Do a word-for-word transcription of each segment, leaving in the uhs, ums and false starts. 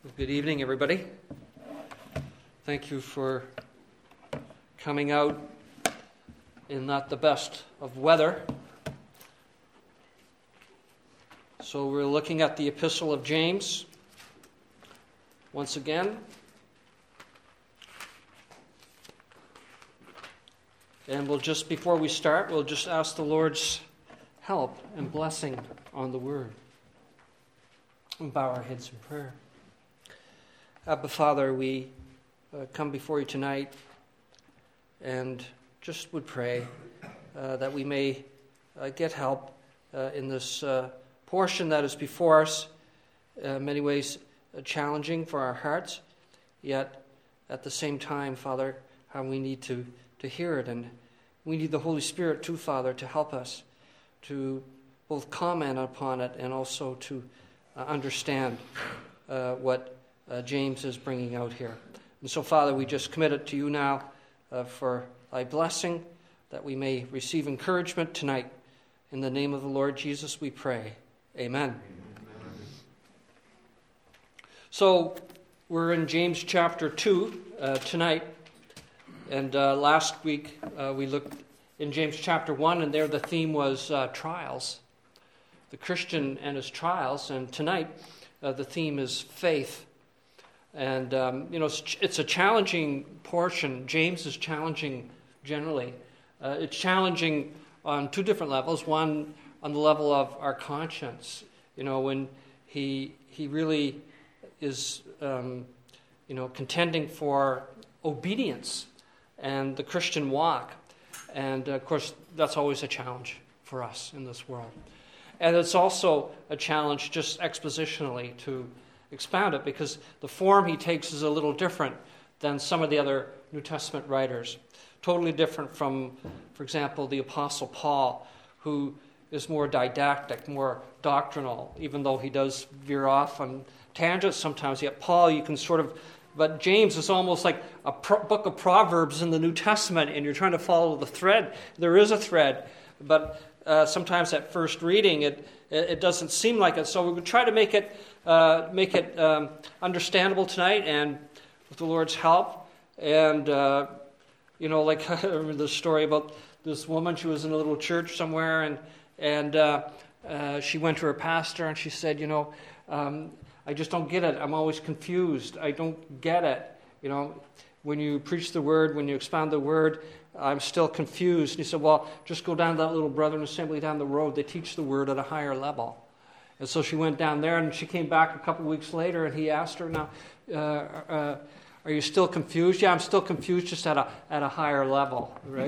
Well, good evening, everybody. Thank you for coming out in not the best of weather. So we're looking at the Epistle of James once again. And we'll just, before we start, we'll just ask the Lord's help and blessing on the Word. And bow our heads in prayer. Abba, Father, we uh, come before you tonight and just would pray uh, that we may uh, get help uh, in this uh, portion that is before us, uh, in many ways uh, challenging for our hearts, yet at the same time, Father, how we need to, to hear it. And we need the Holy Spirit too, Father, to help us to both comment upon it and also to uh, understand uh, what Uh, James is bringing out here. And so, Father, we just commit it to you now uh, for thy blessing, that we may receive encouragement tonight. In the name of the Lord Jesus, we pray. Amen. Amen. So, we're in James chapter two uh, tonight. And uh, last week uh, we looked in James chapter one, and there the theme was uh, trials. The Christian and his trials. And tonight uh, the theme is faith. And, um, you know, it's, it's a challenging portion. James is challenging generally. Uh, it's challenging on two different levels. One, on the level of our conscience. You know, when he he really is, um, you know, contending for obedience and the Christian walk. And, uh, of course, that's always a challenge for us in this world. And it's also a challenge just expositionally to expound it, because the form he takes is a little different than some of the other New Testament writers. Totally different from, for example, the Apostle Paul, who is more didactic, more doctrinal, even though he does veer off on tangents sometimes. Yet Paul, you can sort of, but James is almost like a pro- book of Proverbs in the New Testament, and you're trying to follow the thread. There is a thread, but uh, sometimes at first reading, it it doesn't seem like it. So we would try to make it Uh, make it um, understandable tonight, and with the Lord's help. And, uh, you know, like I remember the story about this woman. She was in a little church somewhere, and and uh, uh, she went to her pastor, and she said, you know, um, I just don't get it. I'm always confused. I don't get it. You know, when you preach the word, when you expound the word, I'm still confused. And he said, well, just go down to that little Brethren assembly down the road. They teach the word at a higher level. And so she went down there, and she came back a couple of weeks later, and he asked her, now, uh, uh, are you still confused? Yeah, I'm still confused, just at a at a higher level, right?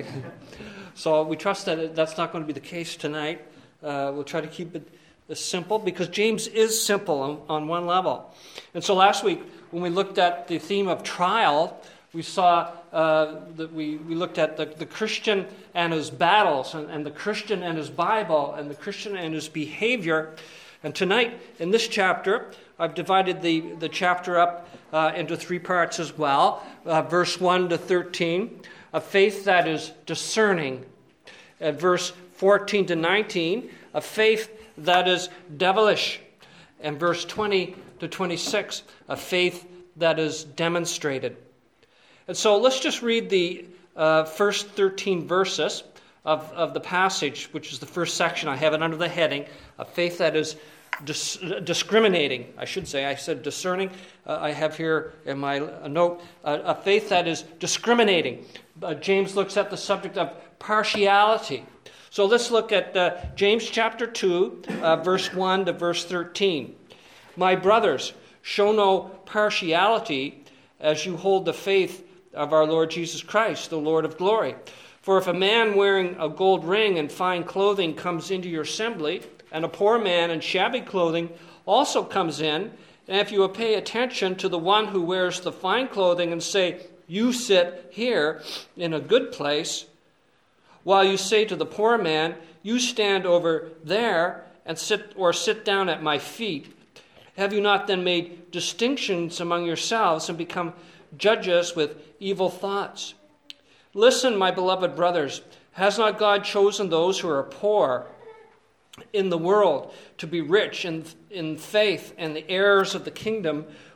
So we trust that that's not going to be the case tonight. Uh, we'll try to keep it simple, because James is simple on, on one level. And so last week, when we looked at the theme of trial, we saw uh, that we, we looked at the, the Christian and his battles, and, and the Christian and his Bible, and the Christian and his behavior. And tonight, in this chapter, I've divided the, the chapter up uh, into three parts as well. Uh, verse one to thirteen, a faith that is discerning. At verse fourteen to nineteen, a faith that is devilish. And verse twenty to twenty-six, a faith that is demonstrated. And so let's just read the uh, first thirteen verses of, of the passage, which is the first section. I have it under the heading, a faith that is dis- discriminating, I should say. I said discerning. Uh, I have here in my note, uh, a faith that is discriminating. Uh, James looks at the subject of partiality. So let's look at uh, James chapter two, uh, verse one to verse thirteen. My brothers, show no partiality as you hold the faith of our Lord Jesus Christ, the Lord of glory. For if a man wearing a gold ring and fine clothing comes into your assembly, and a poor man in shabby clothing also comes in, and if you will pay attention to the one who wears the fine clothing and say, you sit here in a good place, while you say to the poor man, you stand over there and sit or sit down at my feet, have you not then made distinctions among yourselves and become judges with evil thoughts? Listen, my beloved brothers, has not God chosen those who are poor in the world to be rich in, in faith and the heirs of the kingdom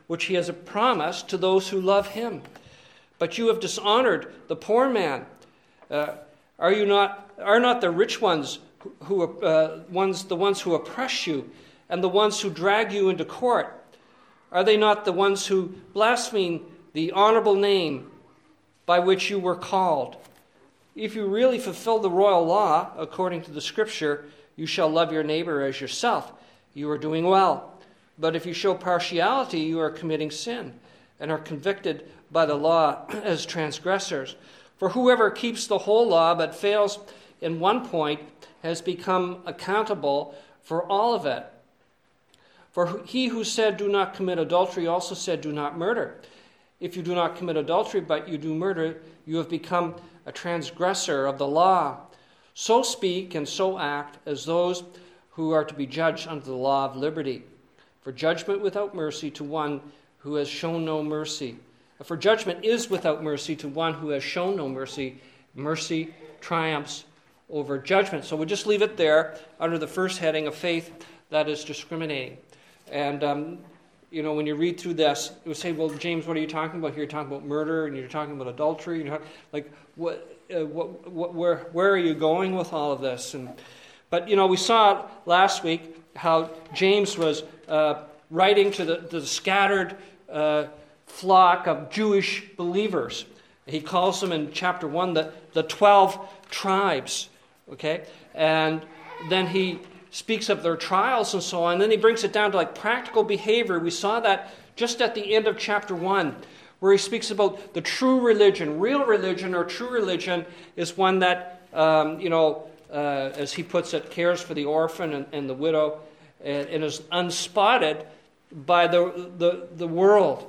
which he has promised to those who love him. But you have dishonored the poor man. Uh, are you not? Are not the rich ones who uh, ones the ones who oppress you, and the ones who drag you into court? Are they not the ones who blaspheme the honorable name by which you were called? If you really fulfill the royal law according to the Scripture, you shall love your neighbor as yourself. You are doing well. But if you show partiality, you are committing sin and are convicted by the law as transgressors. For whoever keeps the whole law but fails in one point has become accountable for all of it. For he who said, do not commit adultery, also said, do not murder. If you do not commit adultery, but you do murder, you have become a transgressor of the law. So speak and so act as those who are to be judged under the law of liberty. For judgment without mercy to one who has shown no mercy. For judgment is without mercy to one who has shown no mercy. Mercy triumphs over judgment. So we'll just leave it there under the first heading of faith that is discriminating. And, um, you know, when you read through this, you say, well, James, what are you talking about here? You're talking about murder, and you're talking about adultery. And you're talking, like, what, uh, what, what, where, where are you going with all of this? And, but, you know, we saw last week how James was uh, writing to the, to the scattered uh, flock of Jewish believers. He calls them in chapter one the, the twelve tribes, okay? And then he speaks of their trials and so on. And then he brings it down to like practical behavior. We saw that just at the end of chapter one, where he speaks about the true religion. Real religion or true religion is one that, um, you know, uh, as he puts it, cares for the orphan and, and the widow and, and is unspotted by the, the, the world.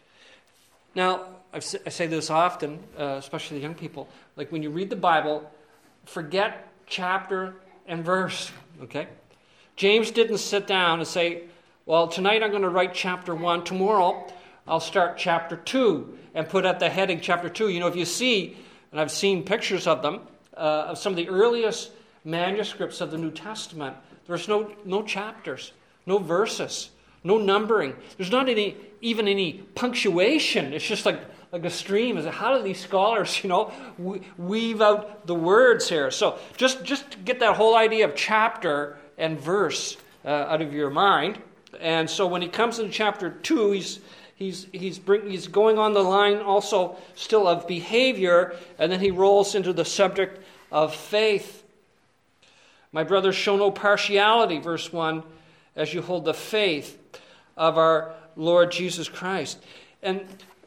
Now, I've, I say this often, uh, especially the young people, like when you read the Bible, forget chapter and verse, okay? James didn't sit down and say, well, tonight I'm going to write chapter one. Tomorrow I'll start chapter two and put at the heading chapter two. You know, if you see, and I've seen pictures of them, uh, of some of the earliest manuscripts of the New Testament, there's no, no chapters, no verses, no numbering. There's not any even any punctuation. It's just like, like a stream. Is how do these scholars, you know, weave out the words here? So just, just to get that whole idea of chapter and verse uh, out of your mind. And so when he comes into chapter two, he's he's he's bring, he's going on the line also still of behavior, and then he rolls into the subject of faith. My brothers, show no partiality, verse one, as you hold the faith of our Lord Jesus Christ. And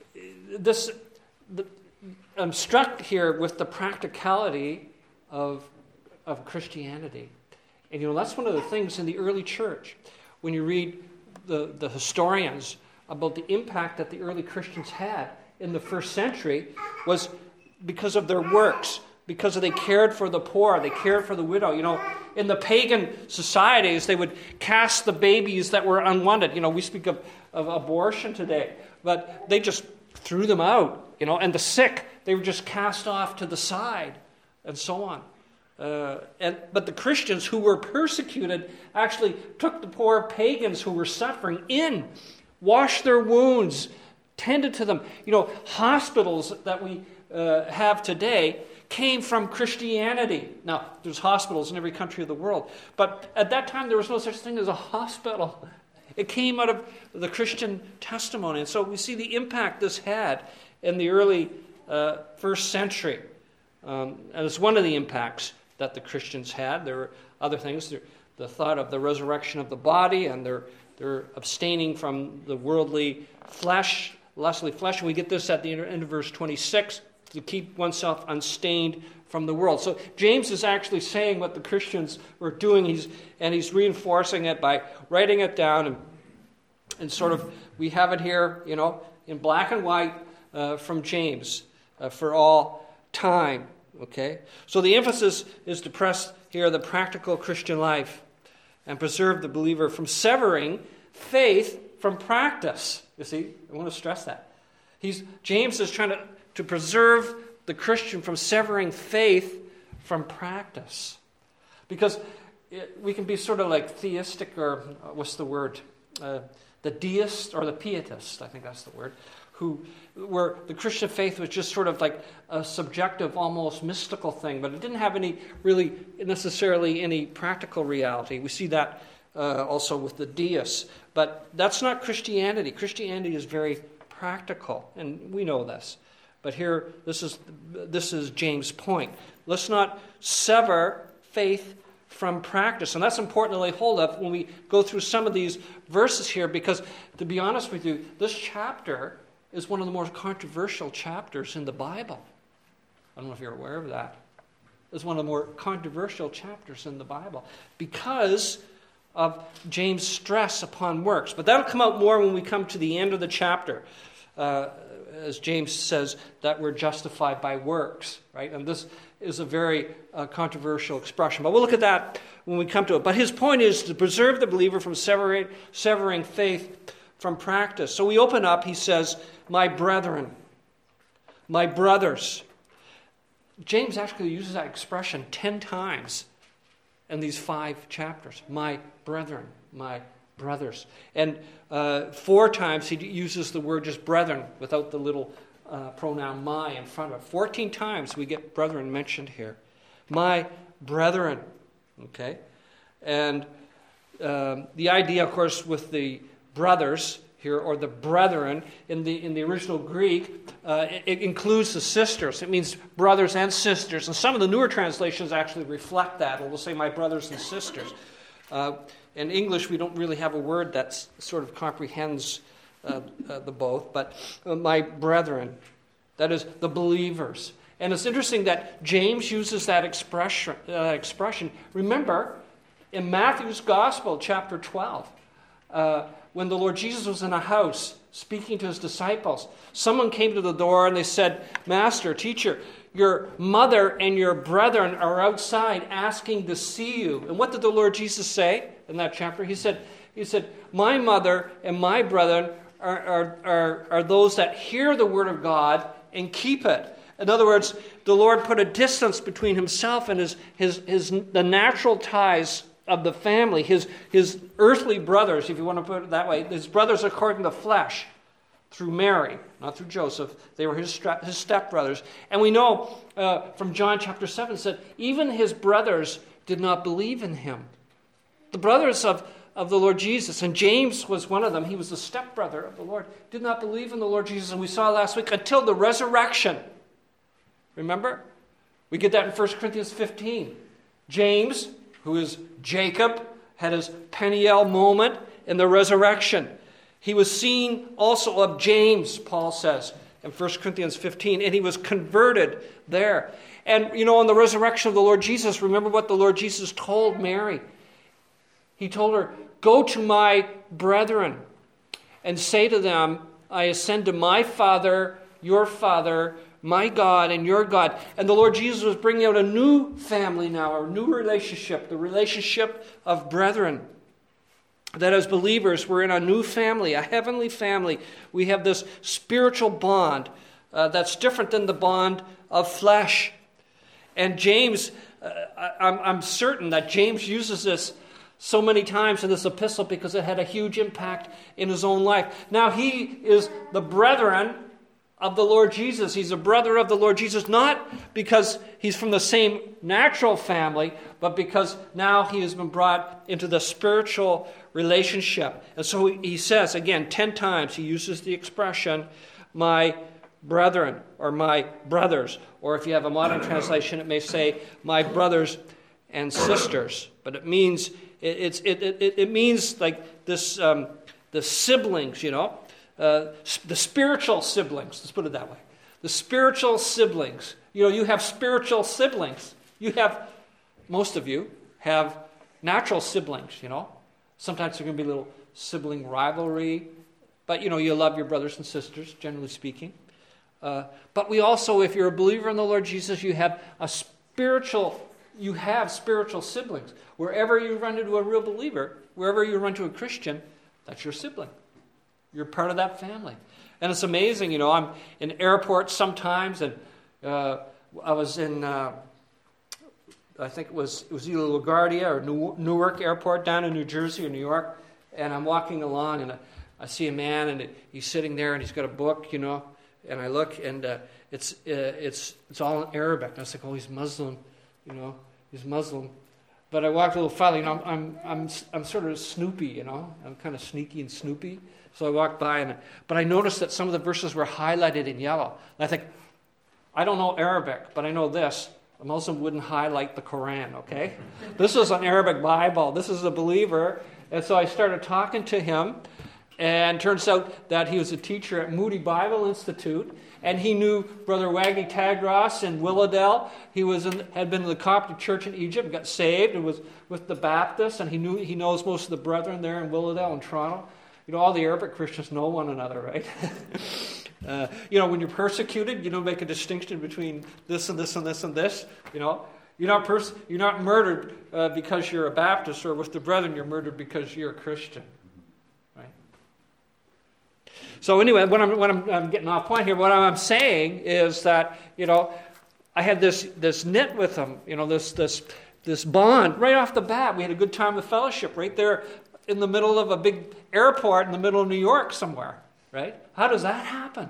this, the, I'm struck here with the practicality of, of Christianity. And you know, that's one of the things in the early church. When you read the, the historians about the impact that the early Christians had in the first century was because of their works, because they cared for the poor, they cared for the widow. You know, in the pagan societies, they would cast the babies that were unwanted. You know, we speak of, of abortion today, but they just threw them out, you know, and the sick, they were just cast off to the side, and so on. Uh, and but the Christians who were persecuted actually took the poor pagans who were suffering in, washed their wounds, tended to them. You know, hospitals that we uh, have today came from Christianity. Now, there's hospitals in every country of the world, but at that time there was no such thing as a hospital. It came out of the Christian testimony. And so we see the impact this had in the early uh, first century. Um, and it's one of the impacts that the Christians had. There were other things. The thought of the resurrection of the body, and they're, they're abstaining from the worldly flesh, lustly flesh. And we get this at the end of verse twenty-six, to keep oneself unstained from the world. So James is actually saying what the Christians were doing, he's, and he's reinforcing it by writing it down. And, and sort of, we have it here, you know, in black and white uh, from James uh, for all time. Okay? So the emphasis is to press here the practical Christian life and preserve the believer from severing faith from practice. You see, I want to stress that. He's James is trying to, to preserve the Christian from severing faith from practice. Because it, we can be sort of like theistic, or what's the word? uh, the deist or the pietist, I think that's the word, who where the Christian faith was just sort of like a subjective, almost mystical thing, but it didn't have any really necessarily any practical reality. We see that uh, also with the deists. But that's not Christianity. Christianity is very practical, and we know this. But here, this is this is James' point. Let's not sever faith from practice. And that's important to lay hold of when we go through some of these verses here, because to be honest with you, this chapter is one of the more controversial chapters in the Bible. I don't know if you're aware of that. It's one of the more controversial chapters in the Bible because of James' stress upon works. But that'll come out more when we come to the end of the chapter. Uh, as James says, that we're justified by works, right? And this is a very uh, controversial expression. But we'll look at that when we come to it. But his point is to preserve the believer from severing, severing faith from practice. So we open up, he says, my brethren, my brothers. James actually uses that expression ten times in these five chapters. My brethren, my brothers. And uh, four times he uses the word just brethren without the little uh, pronoun my in front of it. Fourteen times we get brethren mentioned here. My brethren. Okay? And um, the idea, of course, with the brothers here, or the brethren, in the in the original Greek, uh, it, it includes the sisters. It means brothers and sisters. And some of the newer translations actually reflect that. It will say my brothers and sisters. Uh, in English, we don't really have a word that sort of comprehends uh, uh, the both. But uh, my brethren, that is the believers. And it's interesting that James uses that expression. Uh, expression. Remember, in Matthew's Gospel, chapter twelve, uh, when the Lord Jesus was in a house speaking to his disciples, someone came to the door and they said, Master, teacher, your mother and your brethren are outside asking to see you. And what did the Lord Jesus say in that chapter? He said, he said, my mother and my brethren are, are, are, are those that hear the word of God and keep it. In other words, the Lord put a distance between himself and his, his, his the natural ties of the family, his, his earthly brothers, if you want to put it that way, his brothers according to the flesh, through Mary, not through Joseph. They were his, his stepbrothers. And we know uh, from John chapter seven that even his brothers did not believe in him. The brothers of, of the Lord Jesus, and James was one of them, he was the stepbrother of the Lord, did not believe in the Lord Jesus. And we saw last week, until the resurrection. Remember? We get that in First Corinthians fifteen. James, who is Jacob, had his Peniel moment in the resurrection. He was seen also of James, Paul says, in First Corinthians fifteen, and he was converted there. And, you know, on the resurrection of the Lord Jesus, remember what the Lord Jesus told Mary. He told her, go to my brethren and say to them, I ascend to my Father, your Father, my God and your God. And the Lord Jesus was bringing out a new family now, a new relationship, the relationship of brethren. That as believers, we're in a new family, a heavenly family. We have this spiritual bond uh, that's different than the bond of flesh. And James, uh, I'm, I'm certain that James uses this so many times in this epistle because it had a huge impact in his own life. Now he is the brethren of the Lord Jesus. He's a brother of the Lord Jesus, not because he's from the same natural family, but because now he has been brought into the spiritual relationship. And so he says, again, ten times he uses the expression, my brethren, or my brothers. Or if you have a modern translation, it may say, my brothers and sisters. But it means, it, it's, it, it, it means like this, um, the siblings, you know, uh, the spiritual siblings, let's put it that way. The spiritual siblings. You know, you have spiritual siblings. You have, most of you have natural siblings, you know. Sometimes there can be a little sibling rivalry, but, you know, you love your brothers and sisters, generally speaking. Uh, but we also, if you're a believer in the Lord Jesus, you have a spiritual, you have spiritual siblings. Wherever you run into a real believer, wherever you run to a Christian, that's your sibling. You're part of that family. And it's amazing, you know, I'm in airports sometimes, and uh, I was in, uh, I think it was, it was either LaGuardia or New- Newark Airport down in New Jersey or New York, And I'm walking along, and I, I see a man, and it, he's sitting there, and he's got a book, you know. And I look, and uh, it's uh, it's it's all in Arabic. And I was like, oh, he's Muslim, you know, he's Muslim. But I walked a little farther, you know, I'm I'm I'm I'm sort of snoopy, you know, I'm kind of sneaky and snoopy. So I walked by, and but I noticed that some of the verses were highlighted in yellow. And I think, I don't know Arabic, but I know this: a Muslim wouldn't highlight the Quran. Okay, this is an Arabic Bible. This is a believer, and so I started talking to him. And turns out that he was a teacher at Moody Bible Institute, and he knew Brother Waggy Tagros in Willowdale. He was in, had been in the Coptic Church in Egypt, got saved, and was with the Baptists, and he knew he knows most of the brethren there in Willowdale and Toronto. You know, all the Arabic Christians know one another, right? uh, you know, when you're persecuted, you don't make a distinction between this and this and this and this. You know, you're not pers- you're not murdered uh, because you're a Baptist, or with the brethren, you're murdered because you're a Christian. So anyway, what I'm, what I'm, I'm getting off point here, what I'm saying is that, you know, I had this this knit with him, you know, this this this bond right off the bat. We had a good time of fellowship right there in the middle of a big airport in the middle of New York somewhere, right? How does that happen?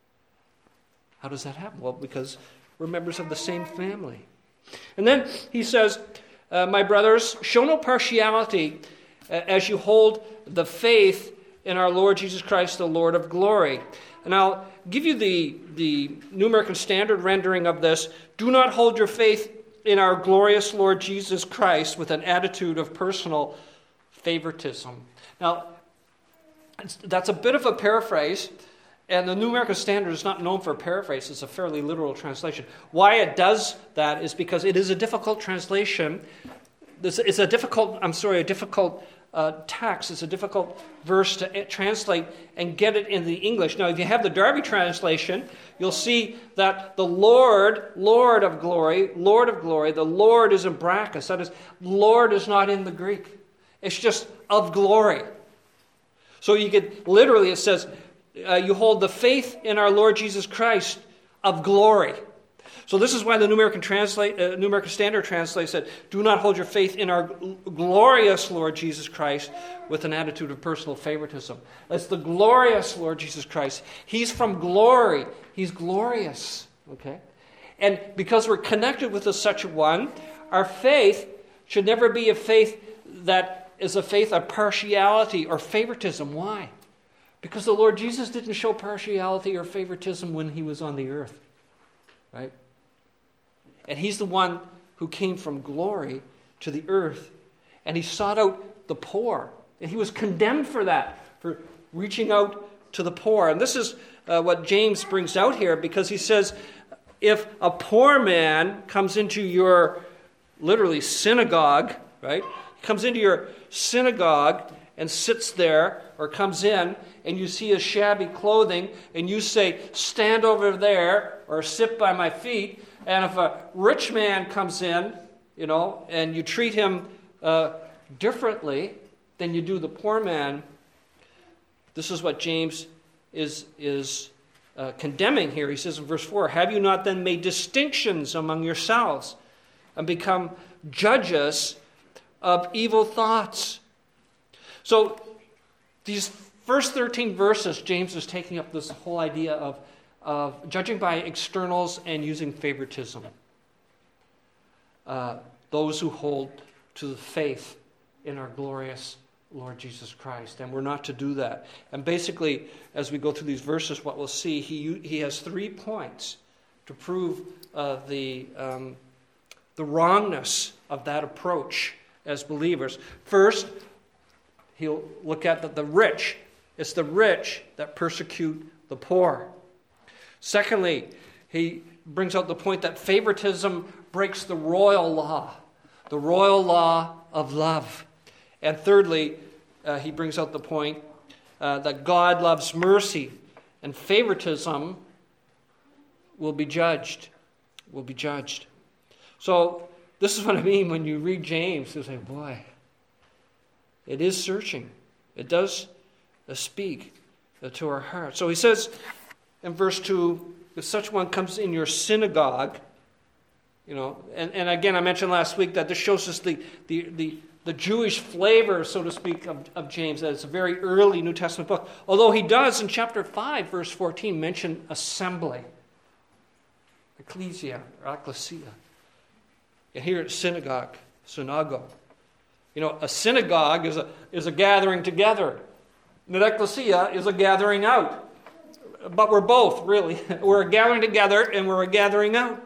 How does that happen? Well, because we're members of the same family. And then he says, uh, my brothers, show no partiality uh, as you hold the faith in our Lord Jesus Christ, the Lord of glory. And I'll give you the, the New American Standard rendering of this. Do not hold your faith in our glorious Lord Jesus Christ with an attitude of personal favoritism. Now, that's a bit of a paraphrase, and the New American Standard is not known for paraphrase. It's a fairly literal translation. Why it does that is because it is a difficult translation. It's a difficult, I'm sorry, a difficult Uh, text. It's a difficult verse to translate and get it in the English. Now, if you have the Darby translation, you'll see that the Lord, Lord of glory, Lord of glory, the Lord is in brackets. That is, Lord is not in the Greek. It's just of glory. So you could, literally it says, uh, you hold the faith in our Lord Jesus Christ of glory. So this is why the New American, translate, uh, New American Standard translates it, do not hold your faith in our glorious Lord Jesus Christ with an attitude of personal favoritism. That's the glorious Lord Jesus Christ. He's from glory. He's glorious. Okay? And because we're connected with such a one, our faith should never be a faith that is a faith of partiality or favoritism. Why? Because the Lord Jesus didn't show partiality or favoritism when he was on the earth. Right? And he's the one who came from glory to the earth. And he sought out the poor. And he was condemned for that, for reaching out to the poor. And this is uh, what James brings out here, because he says, if a poor man comes into your, literally, synagogue, right? He comes into your synagogue and sits there, or comes in, and you see his shabby clothing, and you say, stand over there, or sit by my feet. And if a rich man comes in, you know, and you treat him uh, differently than you do the poor man, this is what James is, is uh, condemning here. He says in verse four, have you not then made distinctions among yourselves and become judges of evil thoughts? So these first thirteen verses, James is taking up this whole idea of of judging by externals and using favoritism. Uh, those who hold to the faith in our glorious Lord Jesus Christ. And we're not to do that. And basically, as we go through these verses, what we'll see, he, he has three points to prove uh, the, um, the wrongness of that approach as believers. First, he'll look at the, the rich. It's the rich that persecute the poor. Secondly, he brings out the point that favoritism breaks the royal law, the royal law of love. And thirdly, uh, he brings out the point uh, that God loves mercy, and favoritism will be judged, will be judged. So this is what I mean when you read James. You say, boy, it is searching. It does uh, speak uh, to our hearts. So he says, in verse two, if such one comes in your synagogue, you know, and, and again I mentioned last week that this shows us the, the, the, the Jewish flavor, so to speak, of, of James. That it's a very early New Testament book. Although he does, in chapter five, verse fourteen, mention assembly. Ecclesia, or ecclesia. You hear it synagogue, synagogue. You know, a synagogue is a, is a gathering together. An ecclesia is a gathering out. But we're both, really. We're a gathering together and we're a gathering out.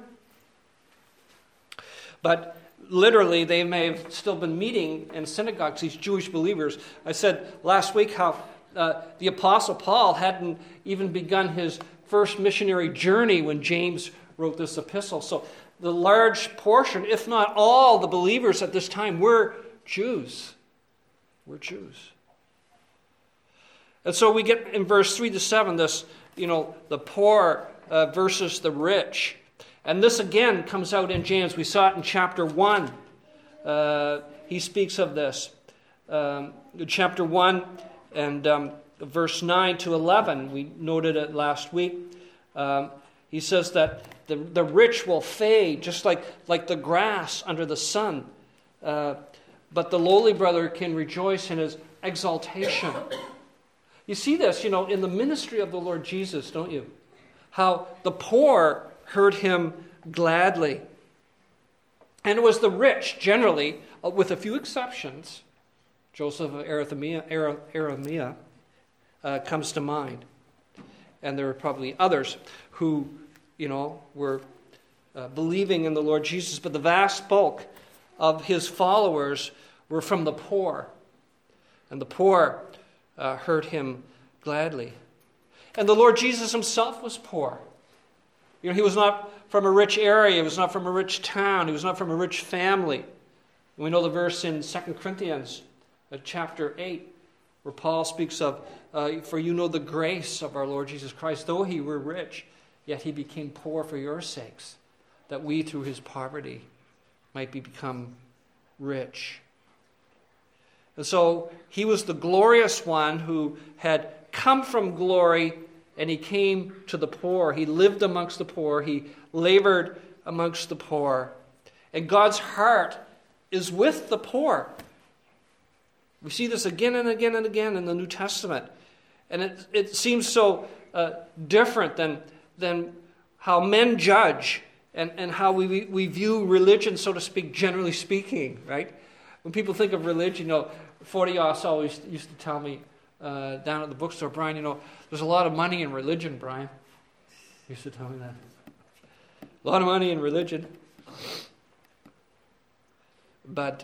But literally, they may have still been meeting in synagogues, these Jewish believers. I said last week how uh, the Apostle Paul hadn't even begun his first missionary journey when James wrote this epistle. So the large portion, if not all the believers at this time, were Jews. Were Jews. And so we get in verse three to seven this, you know, the poor uh, versus the rich. And this again comes out in James. We saw it in chapter one. Uh, he speaks of this. Um, chapter one and um, verse nine to eleven. We noted it last week. Um, he says that the, the rich will fade just like, like the grass under the sun. Uh, but the lowly brother can rejoice in his exaltation. You see this, you know, in the ministry of the Lord Jesus, don't you? How the poor heard him gladly. And it was the rich, generally, with a few exceptions, Joseph of Arimathea, Arimathea uh, comes to mind. And there are probably others who, you know, were uh, believing in the Lord Jesus. But the vast bulk of his followers were from the poor. And the poor uh, heard him gladly. And the Lord Jesus himself was poor. You know, he was not from a rich area. He was not from a rich town. He was not from a rich family. And we know the verse in Second Corinthians uh, chapter eight, where Paul speaks of, uh, for you know the grace of our Lord Jesus Christ. Though he were rich, yet he became poor for your sakes, that we through his poverty might be become rich. And so he was the glorious one who had come from glory, and he came to the poor. He lived amongst the poor. He labored amongst the poor. And God's heart is with the poor. We see this again and again and again in the New Testament. And it, it seems so uh, different than, than how men judge and, and how we, we view religion, so to speak, generally speaking, right? When people think of religion, you know, Forty-Os always used to tell me uh, down at the bookstore, Brian, you know, there's a lot of money in religion, Brian. He used to tell me that. A lot of money in religion. But,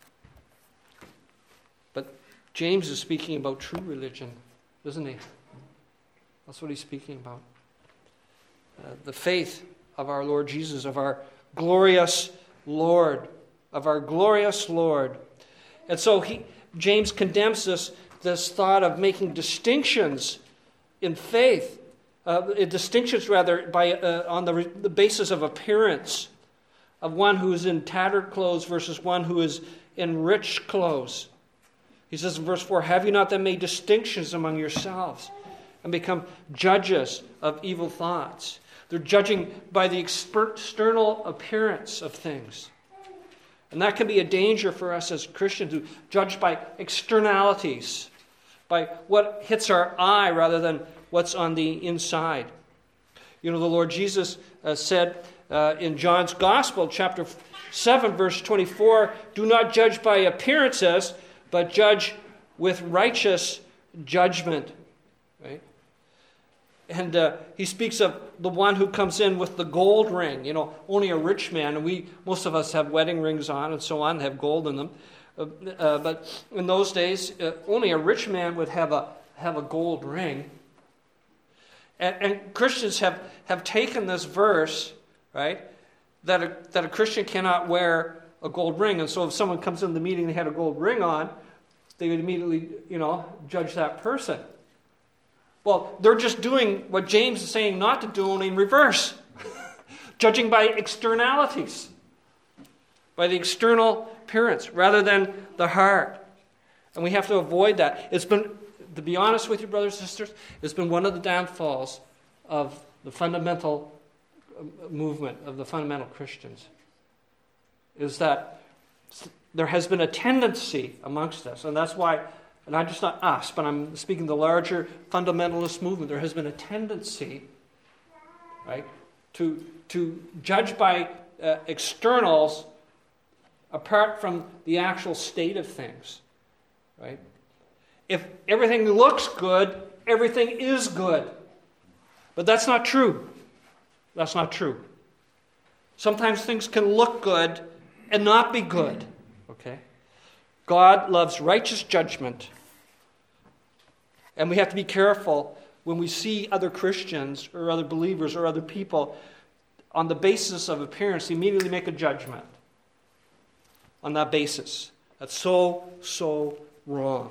but James is speaking about true religion, isn't he? That's what he's speaking about. Uh, the faith of our Lord Jesus, of our glorious Lord, of our glorious Lord. And so he, James condemns this, this thought of making distinctions in faith, uh, distinctions rather by uh, on the, the basis of appearance, of one who is in tattered clothes versus one who is in rich clothes. He says in verse four, have you not then made distinctions among yourselves and become judges of evil thoughts? They're judging by the external appearance of things. And that can be a danger for us as Christians who judge by externalities, by what hits our eye rather than what's on the inside. You know, the Lord Jesus uh, said uh, in John's Gospel, chapter seven, verse twenty-four, do not judge by appearances, but judge with righteous judgment. Right? And uh, he speaks of the one who comes in with the gold ring. You know, only a rich man, and we, most of us have wedding rings on and so on, have gold in them. Uh, uh, but in those days, uh, only a rich man would have a have a gold ring. And, and Christians have, have taken this verse, right, that a, that a Christian cannot wear a gold ring. And so if someone comes in the meeting and they had a gold ring on, they would immediately, you know, judge that person. Well, they're just doing what James is saying not to do, only in reverse. Judging by externalities. By the external appearance, rather than the heart. And we have to avoid that. It's been, to be honest with you, brothers and sisters, it's been one of the downfalls of the fundamental movement, of the fundamental Christians. Is that there has been a tendency amongst us, and that's why, and not just not us, but I'm speaking the larger fundamentalist movement, there has been a tendency, right, to, to judge by uh, externals apart from the actual state of things, right? If everything looks good, everything is good. But that's not true. That's not true. Sometimes things can look good and not be good. Okay? God loves righteous judgment. And we have to be careful when we see other Christians or other believers or other people on the basis of appearance, immediately make a judgment on that basis. That's so, so wrong.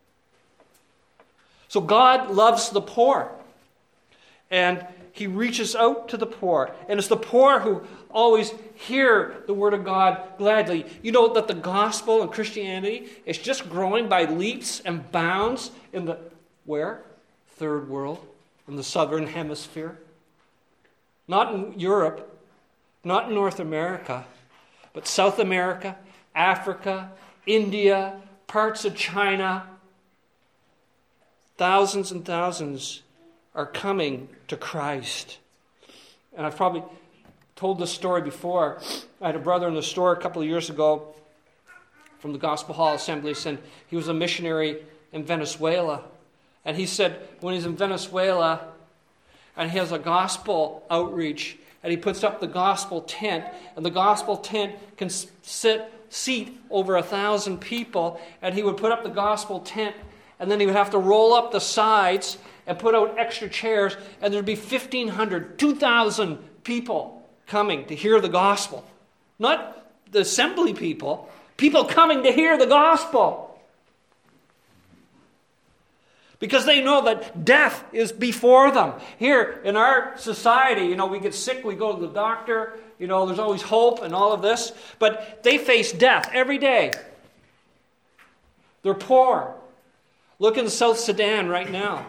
So God loves the poor. And He reaches out to the poor. And it's the poor who always hear the Word of God gladly. You know that the gospel and Christianity is just growing by leaps and bounds in the, where? Third world, in the southern hemisphere. Not in Europe, not in North America, but South America, Africa, India, parts of China. Thousands and thousands are coming to Christ. And I've probably told this story before. I had a brother in the store a couple of years ago from the Gospel Hall Assemblies, and he was a missionary in Venezuela. And he said when he's in Venezuela and he has a gospel outreach and he puts up the gospel tent, and the gospel tent can sit seat over a thousand people, and he would put up the gospel tent, and then he would have to roll up the sides and put out extra chairs, and there'd be fifteen hundred, two thousand people coming to hear the gospel. Not the assembly people, people coming to hear the gospel. Because they know that death is before them. Here in our society, you know, we get sick, we go to the doctor, you know, there's always hope and all of this. But they face death every day. They're poor. Look in South Sudan right now.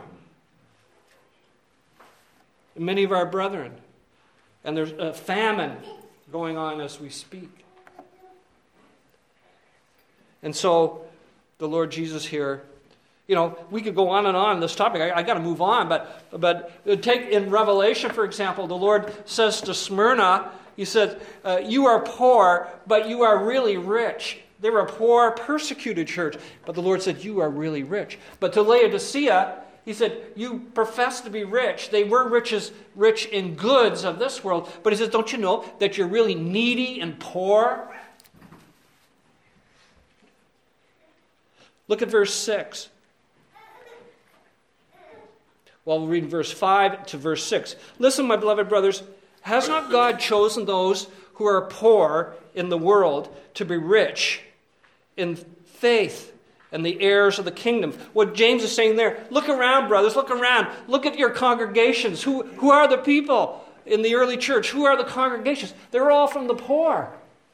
Many of our brethren. And there's a famine going on as we speak. And so the Lord Jesus here, you know, we could go on and on this topic. I, I got to move on, but but take in Revelation, for example, the Lord says to Smyrna, He said, uh, "You are poor, but you are really rich." They were a poor, persecuted church, but the Lord said, "You are really rich." But to Laodicea, He said, "You profess to be rich." They were rich as rich in goods of this world, but He says, "Don't you know that you're really needy and poor?" Look at verse six. Well, we'll read verse five to verse six. "Listen, my beloved brothers, has not God chosen those who are poor in the world to be rich in faith and the heirs of the kingdom?" What James is saying there, look around, brothers, look around. Look at your congregations. Who, who are the people in the early church? Who are the congregations? They're all from the poor.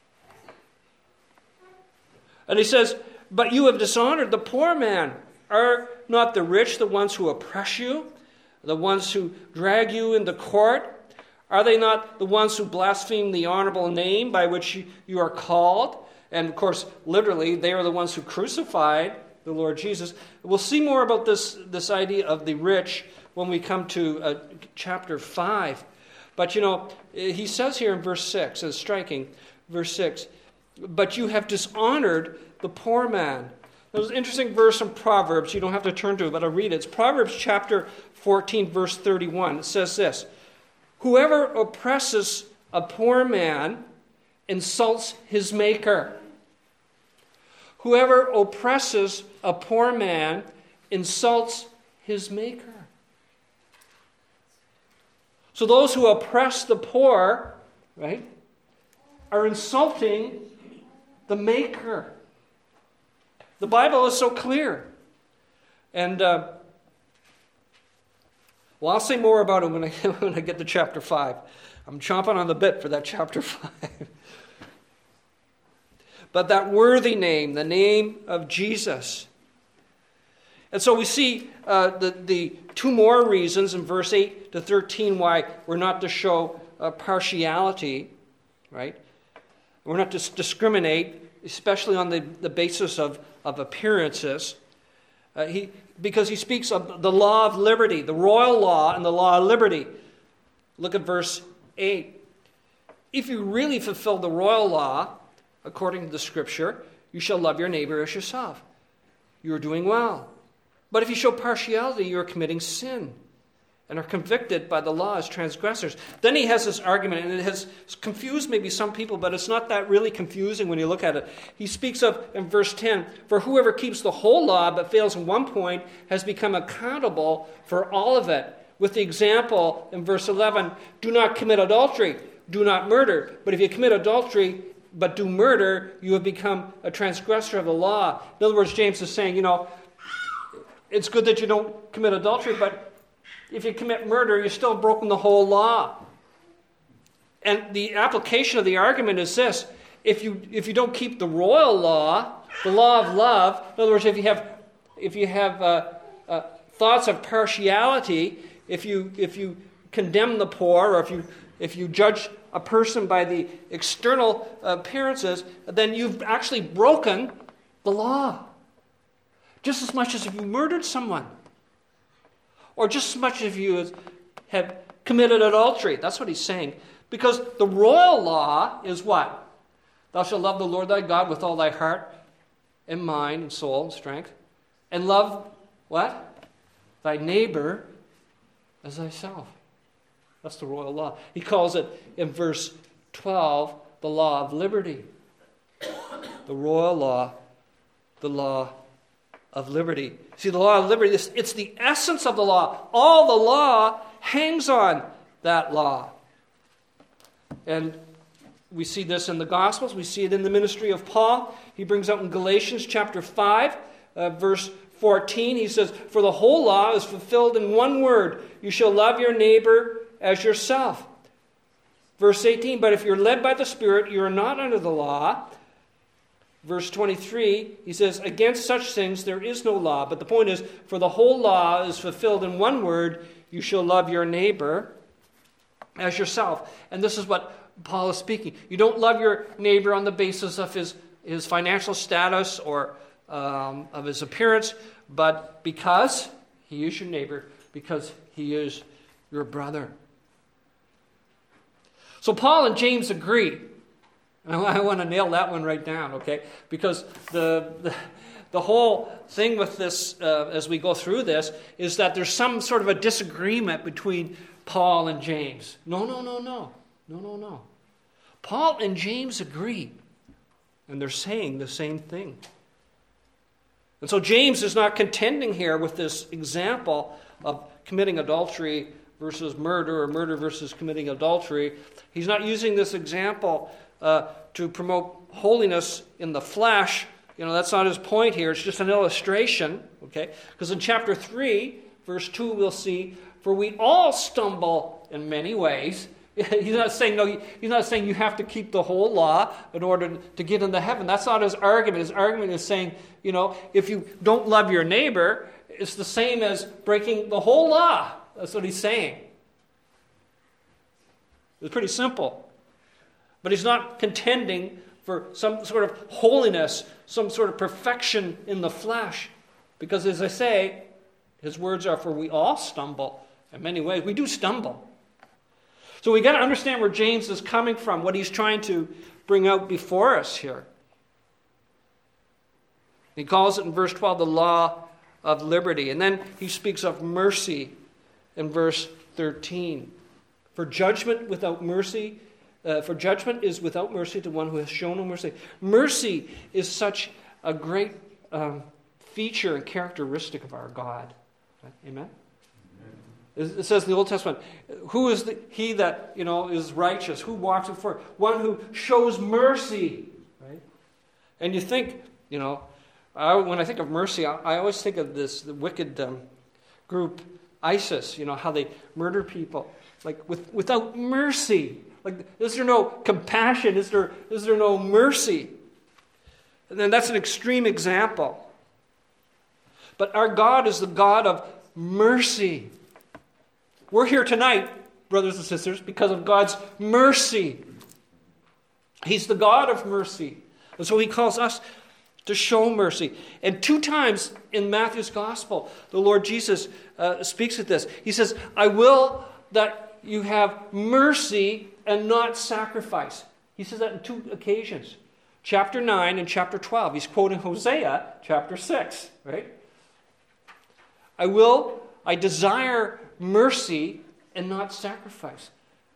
And he says, "But you have dishonored the poor man. Are not the rich the ones who oppress you, the ones who drag you into court? Are they not the ones who blaspheme the honorable name by which you are called?" And of course, literally, they are the ones who crucified the Lord Jesus. We'll see more about this, this idea of the rich when we come to uh, chapter five. But you know, he says here in verse six, it's striking, verse six, "But you have dishonored the poor man." There's an interesting verse in Proverbs. You don't have to turn to it, but I'll read it. It's Proverbs chapter fourteen, verse thirty-one. It says this, "Whoever oppresses a poor man insults his maker." Whoever oppresses a poor man insults his maker. So those who oppress the poor, right, are insulting the maker. The Bible is so clear. And, uh, well, I'll say more about it when I, when I get to chapter five. I'm chomping on the bit for that chapter five. But that worthy name, the name of Jesus. And so we see uh, the, the two more reasons in verse eight to thirteen why we're not to show uh, partiality, right? We're not to discriminate especially on the, the basis of, of appearances. Uh, he, because he speaks of the law of liberty, the royal law and the law of liberty. Look at verse eight. If you really fulfill the royal law, according to the Scripture, you shall love your neighbor as yourself. You are doing well. But if you show partiality, you are committing sin and are convicted by the law as transgressors. Then he has this argument, and it has confused maybe some people, but it's not that really confusing when you look at it. He speaks of, in verse ten, for whoever keeps the whole law but fails in one point has become accountable for all of it. With the example in verse eleven, do not commit adultery, do not murder. But if you commit adultery but do murder, you have become a transgressor of the law. In other words, James is saying, you know, it's good that you don't commit adultery, but if you commit murder, you're still broken the whole law. And the application of the argument is this. If you if you don't keep the royal law, the law of love, in other words, if you have if you have uh, uh, thoughts of partiality, if you if you condemn the poor, or if you if you judge a person by the external appearances, then you've actually broken the law. Just as much as if you murdered someone. Or just as much as if you have committed adultery. That's what he's saying. Because the royal law is what? Thou shalt love the Lord thy God with all thy heart and mind and soul and strength. And love what? Thy neighbor as thyself. That's the royal law. He calls it in verse twelve the law of liberty. The royal law, the law of liberty. See, the law of liberty, it's the essence of the law. All the law hangs on that law. And we see this in the Gospels. We see it in the ministry of Paul. He brings out in Galatians chapter five, uh, verse fourteen. He says, for the whole law is fulfilled in one word. You shall love your neighbor as yourself. Verse eighteen, but if you're led by the Spirit, you are not under the law. Verse twenty-three, he says, against such things there is no law. But the point is, for the whole law is fulfilled in one word, you shall love your neighbor as yourself. And this is what Paul is speaking. You don't love your neighbor on the basis of his, his financial status or um, of his appearance, but because he is your neighbor, because he is your brother. So Paul and James agree. I want to nail that one right down, okay? Because the the, the whole thing with this, uh, as we go through this, is that there's some sort of a disagreement between Paul and James. No, no, no, no. No, no, no. Paul and James agree. And they're saying the same thing. And so James is not contending here with this example of committing adultery versus murder, or murder versus committing adultery. He's not using this example Uh, to promote holiness in the flesh. You know, that's not his point here. It's just an illustration, okay? Because in chapter three, verse two, we'll see, for we all stumble in many ways. He's not saying, no, he's not saying you have to keep the whole law in order to get into heaven. That's not his argument. His argument is saying, you know, if you don't love your neighbor, it's the same as breaking the whole law. That's what he's saying. It's pretty simple. But he's not contending for some sort of holiness, some sort of perfection in the flesh. Because as I say, his words are, for we all stumble in many ways. We do stumble. So we got to understand where James is coming from, what he's trying to bring out before us here. He calls it in verse twelve the law of liberty. And then he speaks of mercy in verse thirteen. For judgment without mercy Uh, for judgment is without mercy to one who has shown no mercy. Mercy is such a great um, feature and characteristic of our God. Right? Amen? Amen? It says in the Old Testament, who is the, he that you know is righteous? Who walks before? One who shows mercy. Right? And you think, you know, I, when I think of mercy, I, I always think of this the wicked um, group, ISIS. You know how they murder people, like with without mercy. Like, is there no compassion? Is there, is there no mercy? And then that's an extreme example. But our God is the God of mercy. We're here tonight, brothers and sisters, because of God's mercy. He's the God of mercy. And so he calls us to show mercy. And two times in Matthew's gospel, the Lord Jesus uh, speaks of this. He says, I will that you have mercy and not sacrifice. He says that in two occasions. Chapter nine and chapter twelve. He's quoting Hosea chapter six, right? I will, I desire mercy and not sacrifice.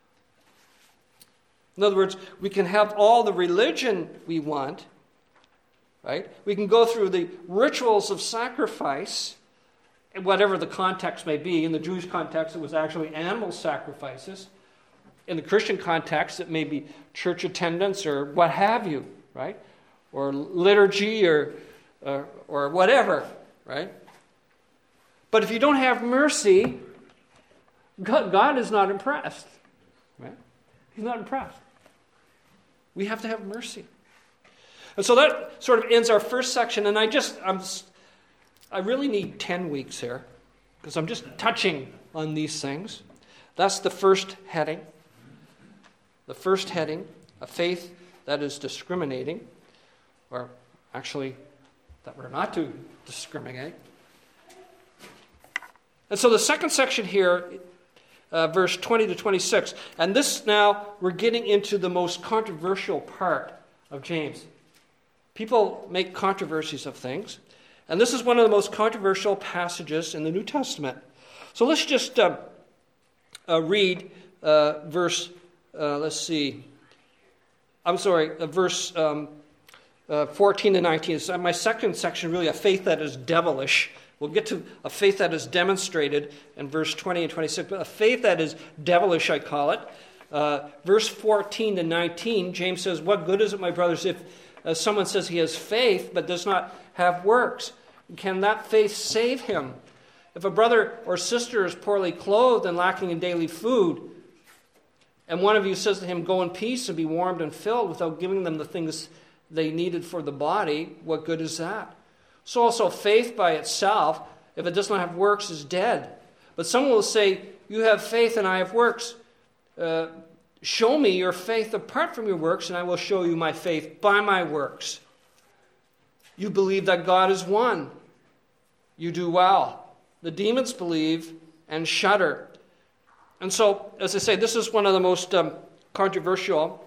In other words, we can have all the religion we want, right? We can go through the rituals of sacrifice, whatever the context may be. In the Jewish context, it was actually animal sacrifices. In the Christian context, it may be church attendance or what have you, right? Or liturgy or, or, or whatever, right? But if you don't have mercy, God, God is not impressed, right? He's not impressed. We have to have mercy. And so that sort of ends our first section, and I just, I'm, I really need ten weeks here, because I'm just touching on these things. That's the first heading. The first heading, a faith that is discriminating, or actually, that we're not to discriminate. And so the second section here, uh, verse twenty to twenty-six, and this now, we're getting into the most controversial part of James. People make controversies of things, and this is one of the most controversial passages in the New Testament. So let's just uh, uh, read uh, verse, uh, let's see, I'm sorry, uh, verse um, uh, fourteen to nineteen. It's my second section, really, a faith that is devilish. We'll get to a faith that is demonstrated in verse twenty and twenty-six, but a faith that is devilish, I call it. Uh, verse fourteen to nineteen, James says, what good is it, my brothers, if uh, someone says he has faith but does not have works? Can that faith save him? If a brother or sister is poorly clothed and lacking in daily food, and one of you says to him, go in peace and be warmed and filled, without giving them the things they needed for the body, what good is that? So also faith by itself, if it does not have works, is dead. But someone will say, you have faith and I have works. Uh, show me your faith apart from your works, and I will show you my faith by my works. You believe that God is one. You do well. The demons believe and shudder. And so, as I say, this is one of the most um, controversial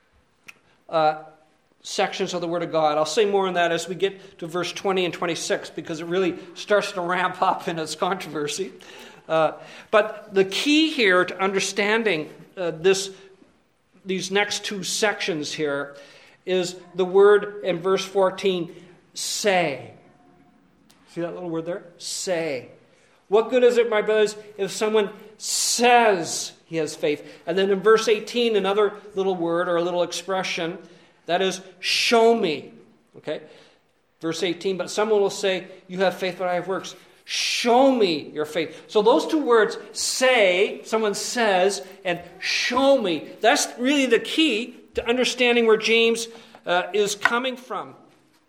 uh sections of the Word of God. I'll say more on that as we get to verse twenty and twenty-six, because it really starts to ramp up in its controversy. Uh, but the key here to understanding uh, this, these next two sections here is the word in verse fourteen, say. See that little word there? Say. What good is it, my brothers, if someone says he has faith? And then in verse eighteen, another little word or a little expression, that is, show me. Okay? Verse eighteen, but someone will say, you have faith, but I have works. Show me your faith. So those two words, say, someone says, and show me, that's really the key to understanding where James uh, is coming from.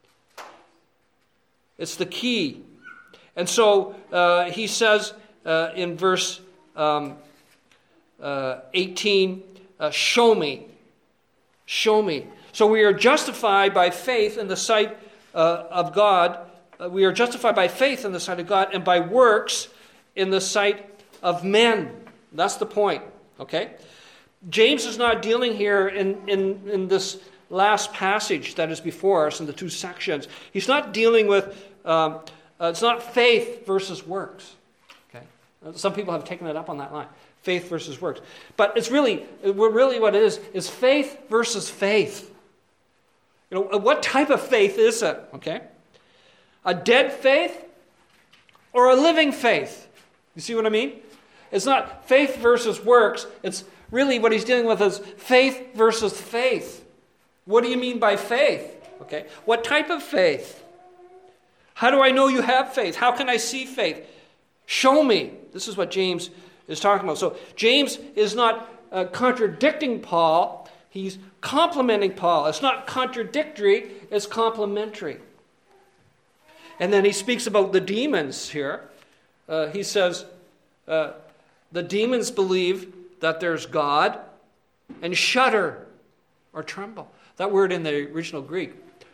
It's the key. And so uh, he says uh, in verse um, uh, eighteen, uh, show me. Show me. So we are justified by faith in the sight uh, of God. Uh, we are justified by faith in the sight of God and by works in the sight of men. That's the point, okay? James is not dealing here in, in, in this last passage that is before us in the two sections. He's not dealing with, um, uh, it's not faith versus works, okay? Some people have taken it up on that line. Faith versus works. But it's really, really what it is, is faith versus faith. You know, what type of faith is it? Okay? A dead faith or a living faith? You see what I mean? It's not faith versus works. It's really what he's dealing with is faith versus faith. What do you mean by faith? Okay? What type of faith? How do I know you have faith? How can I see faith? Show me. This is what James is talking about. So James is not uh, contradicting Paul. He's complimenting Paul. It's not contradictory, it's complementary. And then he speaks about the demons here. Uh, he says, uh, the demons believe that there's God and shudder or tremble. That word in the original Greek,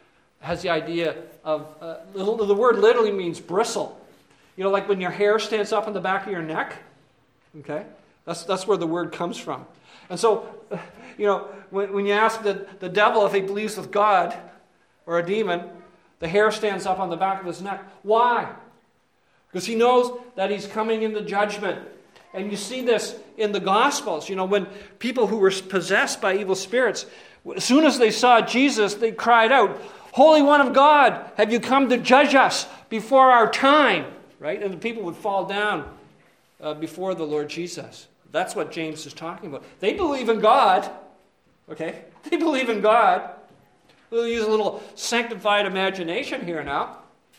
has the idea of, uh, the, the word literally means bristle. You know, like when your hair stands up on the back of your neck. Okay? That's, that's where the word comes from. And so, you know, when, when you ask the, the devil if he believes with God or a demon, the hair stands up on the back of his neck. Why? Because he knows that he's coming into judgment. And you see this in the Gospels. You know, when people who were possessed by evil spirits, as soon as they saw Jesus, they cried out, "Holy One of God, have you come to judge us before our time?" Right? And the people would fall down uh, before the Lord Jesus. That's what James is talking about. They believe in God. Okay? They believe in God. We'll use a little sanctified imagination here now.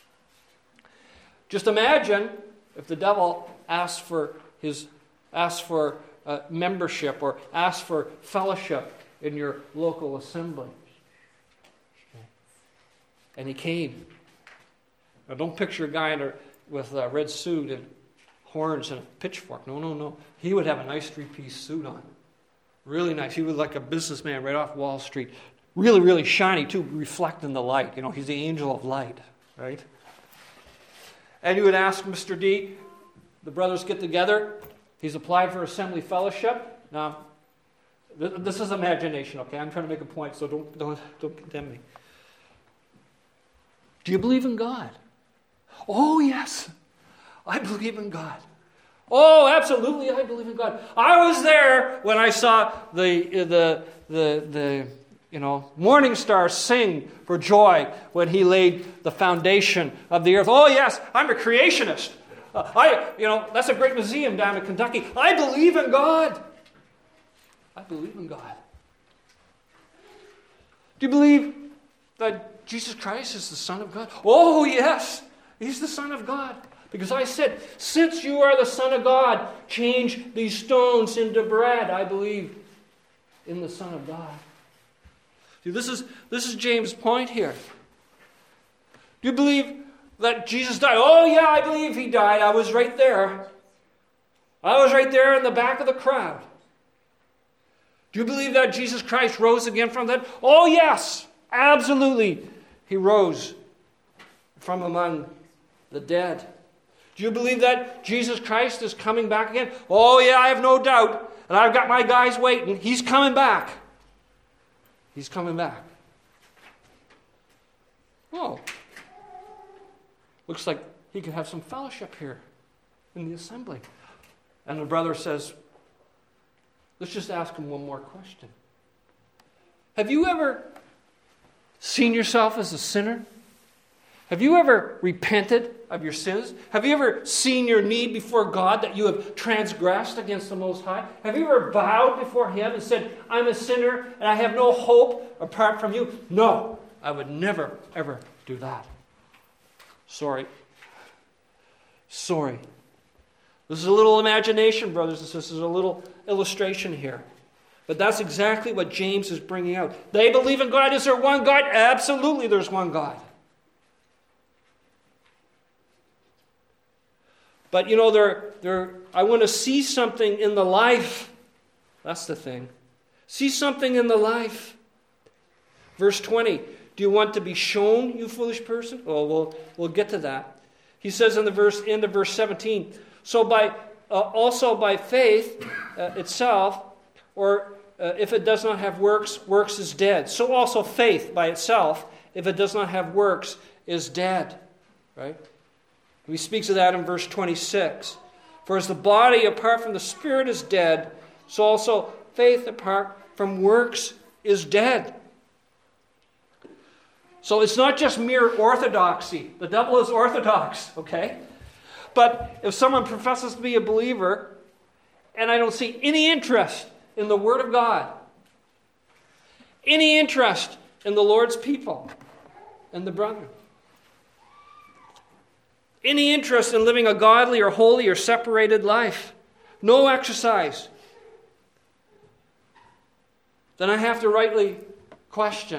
Just imagine if the devil asked for his asked for uh, membership or asked for fellowship in your local assembly. And he came. Now don't picture a guy in a, with a red suit and horns and a pitchfork. No, no, no. He would have a nice three-piece suit on. Really nice. He was like a businessman right off Wall Street. Really, really shiny too, reflecting the light. You know, he's the angel of light, right? And you would ask Mister D, the brothers get together. He's applied for assembly fellowship. Now, th- this is imagination, okay? I'm trying to make a point, so don't, don't, don't condemn me. Do you believe in God? Oh, yes. I believe in God. Oh, absolutely, I believe in God. I was there when I saw the the the the you know morning star sing for joy when he laid the foundation of the earth. Oh, yes, I'm a creationist. Uh, I you know that's a great museum down in Kentucky. I believe in God. I believe in God. Do you believe that Jesus Christ is the Son of God? Oh, yes, He's the Son of God. Because I said, since you are the Son of God, change these stones into bread. I believe in the Son of God. See, this is, this is James' point here. Do you believe that Jesus died? Oh, yeah, I believe He died. I was right there. I was right there in the back of the crowd. Do you believe that Jesus Christ rose again from the dead? Oh, yes, absolutely. He rose from among the dead. Do you believe that Jesus Christ is coming back again? Oh, yeah, I have no doubt. And I've got my guys waiting. He's coming back. He's coming back. Oh. Looks like he could have some fellowship here in the assembly. And the brother says, let's just ask him one more question. Have you ever seen yourself as a sinner? Have you ever repented of your sins? Have you ever seen your need before God that you have transgressed against the Most High? Have you ever bowed before Him and said, I'm a sinner and I have no hope apart from you? No, I would never, ever do that. Sorry. Sorry. This is a little imagination, brothers and sisters, a little illustration here. But that's exactly what James is bringing out. They believe in God. Is there one God? Absolutely, there's one God. But, you know, they're, they're, I want to see something in the life. That's the thing. See something in the life. Verse twenty. Do you want to be shown, you foolish person? Oh, we'll, we'll get to that. He says in the verse, end of verse seventeen, so by uh, also by faith uh, itself, or uh, if it does not have works, works is dead. So also faith by itself, if it does not have works, is dead. Right? He speaks of that in verse twenty-six. For as the body apart from the spirit is dead, so also faith apart from works is dead. So it's not just mere orthodoxy. The devil is orthodox, okay? But if someone professes to be a believer, and I don't see any interest in the Word of God, any interest in the Lord's people and the brethren, any interest in living a godly or holy or separated life, no exercise, then I have to rightly question.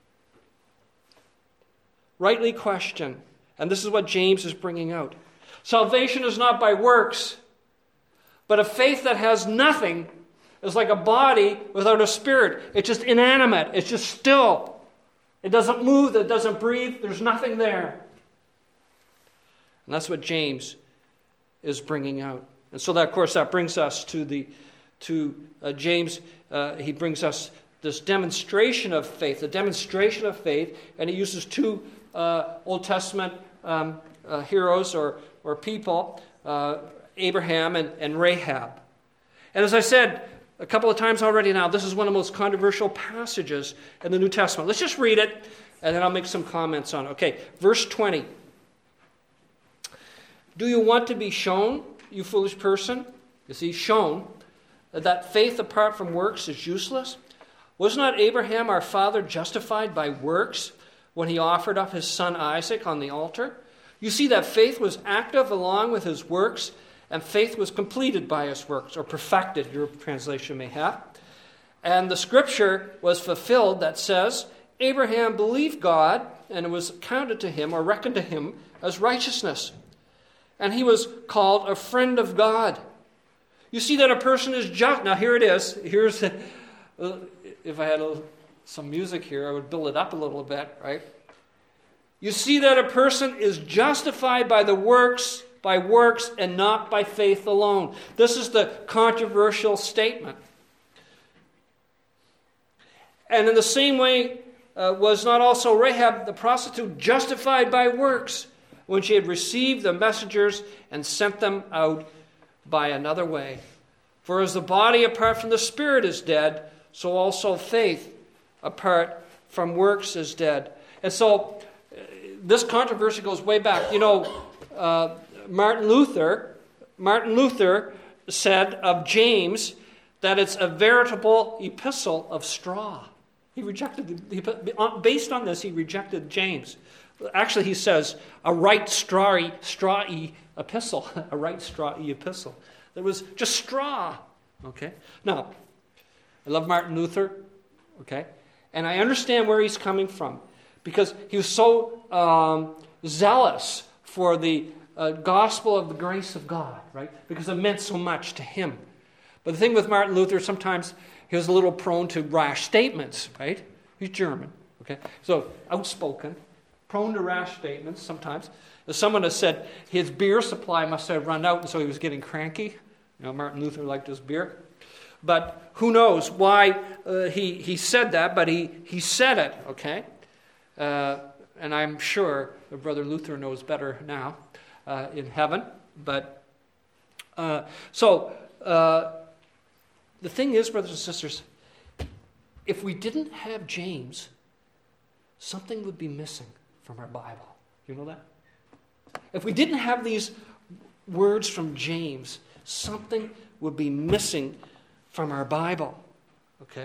Rightly question. And this is what James is bringing out. Salvation is not by works, but a faith that has nothing is like a body without a spirit. It's just inanimate. It's just still. It doesn't move, it doesn't breathe, there's nothing there. And that's what James is bringing out. And so that, of course, that brings us to the to uh, James. Uh, he brings us this demonstration of faith, the demonstration of faith, and he uses two uh, Old Testament um, uh, heroes or or people, uh, Abraham and, and Rahab. And as I said a couple of times already now, this is one of the most controversial passages in the New Testament. Let's just read it, and then I'll make some comments on it. Okay, verse twenty. Do you want to be shown, you foolish person? You see, shown that faith apart from works is useless? Was not Abraham our father justified by works when he offered up his son Isaac on the altar? You see that faith was active along with his works, and faith was completed by his works, or perfected, your translation may have. And the scripture was fulfilled that says, Abraham believed God, and it was counted to him, or reckoned to him, as righteousness. And he was called a friend of God. You see that a person is just. Now here it is. Here's, if I had a, some music here, I would build it up a little bit, right? You see that a person is justified by the works, by works, and not by faith alone. This is the controversial statement. And in the same way, uh, was not also Rahab the prostitute justified by works when she had received the messengers and sent them out by another way? For as the body apart from the spirit is dead, so also faith apart from works is dead. And so uh, this controversy goes way back. You know, uh, Martin Luther, Martin Luther said of James that it's a veritable epistle of straw. He rejected, the, based on this, he rejected James. Actually, he says, a right strawy, strawy epistle. A right strawy epistle. There was just straw. Okay? Now, I love Martin Luther. Okay? And I understand where he's coming from. Because he was so um, zealous for the uh, gospel of the grace of God. Right? Because it meant so much to him. But the thing with Martin Luther, sometimes he was a little prone to rash statements. Right? He's German. Okay? So, outspoken. Prone to rash statements sometimes. As someone has said, his beer supply must have run out, and so he was getting cranky. You know, Martin Luther liked his beer. But who knows why uh, he, he said that, but he, he said it, okay? Uh, and I'm sure that Brother Luther knows better now uh, in heaven. But uh, so, uh, the thing is, brothers and sisters, if we didn't have James, something would be missing from our Bible. You know that? If we didn't have these words from James, something would be missing from our Bible. Okay?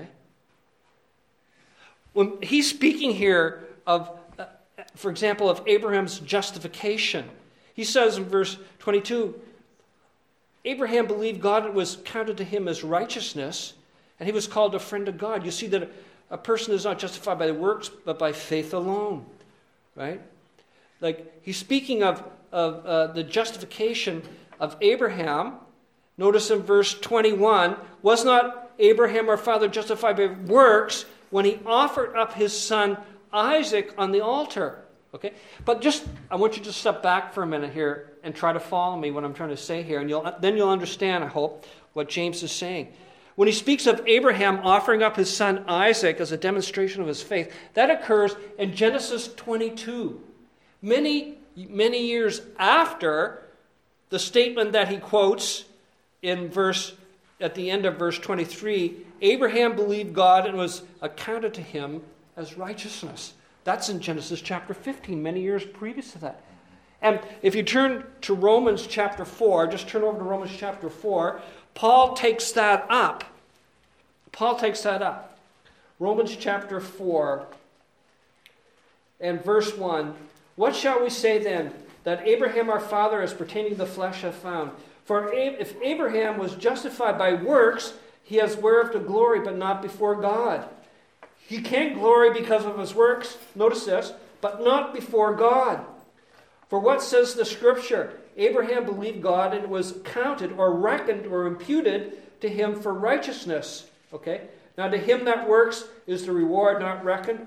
When he's speaking here of, uh, for example, of Abraham's justification, he says in verse twenty-two, Abraham believed God, and it was counted to him as righteousness, and he was called a friend of God. You see that a person is not justified by the works, but by faith alone. Right? Like, he's speaking of, of uh, the justification of Abraham. Notice in verse twenty-one, was not Abraham our father justified by works when he offered up his son Isaac on the altar? Okay? But just, I want you to step back for a minute here and try to follow me what I'm trying to say here, and you'll, then you'll understand, I hope, what James is saying. When he speaks of Abraham offering up his son Isaac as a demonstration of his faith, that occurs in Genesis twenty-two. Many, many years after the statement that he quotes in verse, at the end of verse twenty-three, Abraham believed God and was accounted to him as righteousness. That's in Genesis chapter fifteen, many years previous to that. And if you turn to Romans chapter four, just turn over to Romans chapter four, Paul takes that up. Paul takes that up. Romans chapter four and verse one. What shall we say then? That Abraham our father as pertaining to the flesh hath found. For if Abraham was justified by works, he has whereof to glory, but not before God. He can't glory because of his works, notice this, but not before God. For what says the Scripture? Abraham believed God, and it was counted or reckoned or imputed to him for righteousness. Okay? Now to him that works is the reward not reckoned or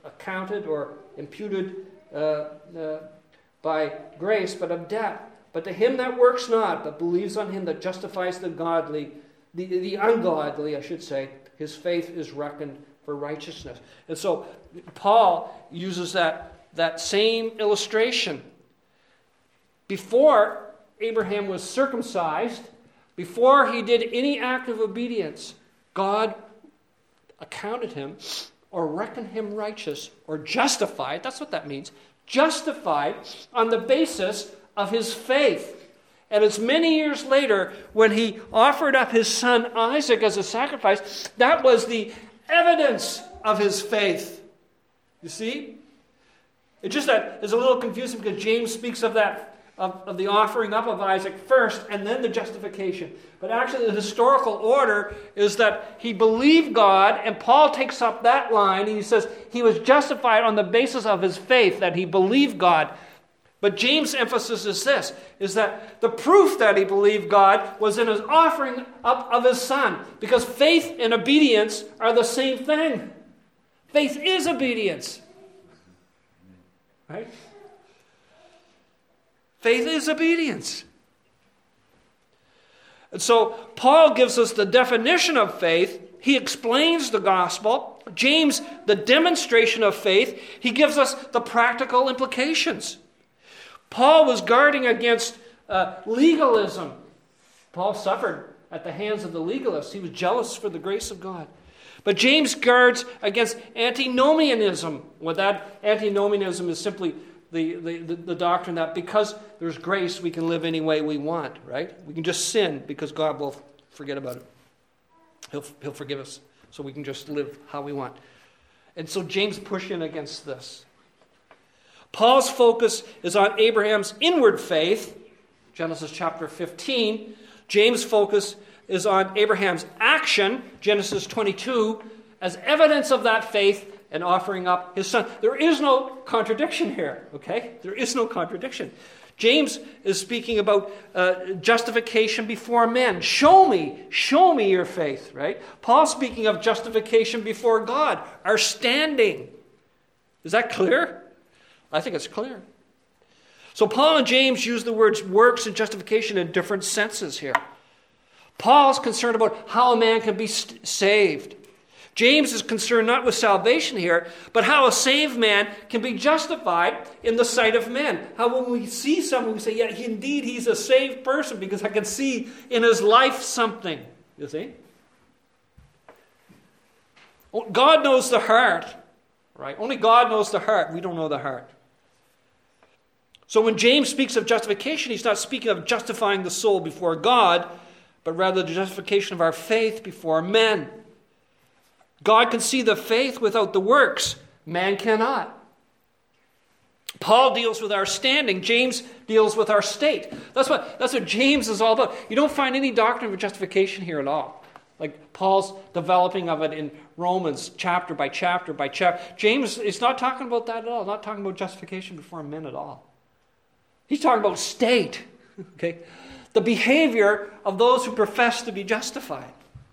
accounted or imputed uh, uh, by grace, but of debt. But to him that works not, but believes on him that justifies the godly, the, the ungodly, I should say, his faith is reckoned for righteousness. And so Paul uses that, that same illustration. Before Abraham was circumcised, before he did any act of obedience, God accounted him or reckoned him righteous or justified. That's what that means. Justified on the basis of his faith. And it's many years later when he offered up his son Isaac as a sacrifice, that was the evidence of his faith. You see? It's just that it's a little confusing because James speaks of that Of, of the offering up of Isaac first and then the justification. But actually the historical order is that he believed God, and Paul takes up that line and he says he was justified on the basis of his faith, that he believed God. But James' emphasis is this, is that the proof that he believed God was in his offering up of his son, because faith and obedience are the same thing. Faith is obedience. Right? Faith is obedience. And so Paul gives us the definition of faith. He explains the gospel. James, the demonstration of faith. He gives us the practical implications. Paul was guarding against uh, legalism. Paul suffered at the hands of the legalists. He was jealous for the grace of God. But James guards against antinomianism. Well, that antinomianism is simply The, the, the doctrine that because there's grace, we can live any way we want, right? We can just sin because God will forget about it. He'll, he'll forgive us, so we can just live how we want. And so James pushed in against this. Paul's focus is on Abraham's inward faith, Genesis chapter fifteen. James' focus is on Abraham's action, Genesis twenty-two, as evidence of that faith and offering up his son. There is no contradiction here, okay? There is no contradiction. James is speaking about uh, justification before men. Show me, show me your faith, right? Paul's speaking of justification before God, our standing. Is that clear? I think it's clear. So Paul and James use the words works and justification in different senses here. Paul's concerned about how a man can be st- saved. James is concerned not with salvation here, but how a saved man can be justified in the sight of men. How when we see someone, we say, yeah, he, indeed, he's a saved person because I can see in his life something. You see? God knows the heart, right? Only God knows the heart. We don't know the heart. So when James speaks of justification, he's not speaking of justifying the soul before God, but rather the justification of our faith before men. God can see the faith without the works. Man cannot. Paul deals with our standing. James deals with our state. That's what, that's what James is all about. You don't find any doctrine of justification here at all. Like Paul's developing of it in Romans chapter by chapter by chapter. James is not talking about that at all. Not talking about justification before men at all. He's talking about state. Okay? The behavior of those who profess to be justified.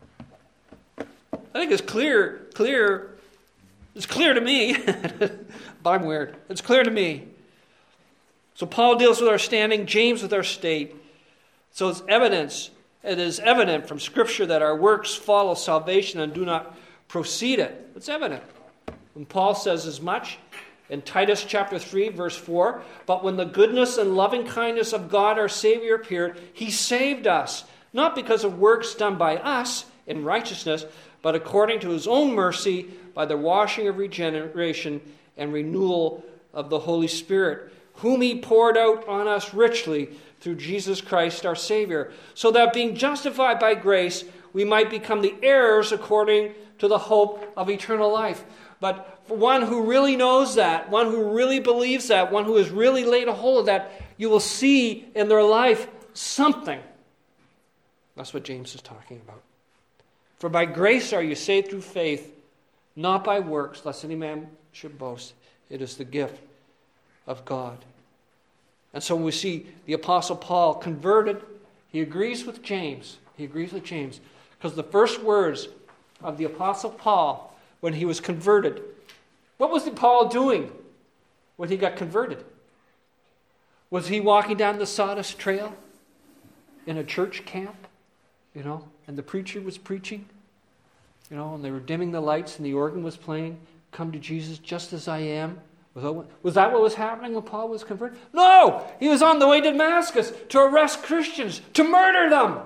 I think it's clear, clear, it's clear to me, but I'm weird. It's clear to me. So Paul deals with our standing, James with our state. So it's evidence, it is evident from Scripture that our works follow salvation and do not precede it. It's evident. And Paul says as much in Titus chapter three, verse four, but when the goodness and loving kindness of God our Savior appeared, he saved us, not because of works done by us in righteousness, but according to his own mercy, by the washing of regeneration and renewal of the Holy Spirit, whom he poured out on us richly through Jesus Christ our Savior, so that being justified by grace, we might become the heirs according to the hope of eternal life. But for one who really knows that, one who really believes that, one who has really laid a hold of that, you will see in their life something. That's what James is talking about. For by grace are you saved through faith, not by works, lest any man should boast. It is the gift of God. And so when we see the Apostle Paul converted, he agrees with James. He agrees with James. Because the first words of the Apostle Paul when he was converted What was Paul doing when he got converted? Was he walking down the sawdust trail in a church camp, you know, and the preacher was preaching, you know, and they were dimming the lights and the organ was playing, "Come to Jesus just as I am"? Was that what was happening when Paul was converted? No! He was on the way to Damascus to arrest Christians, to murder them.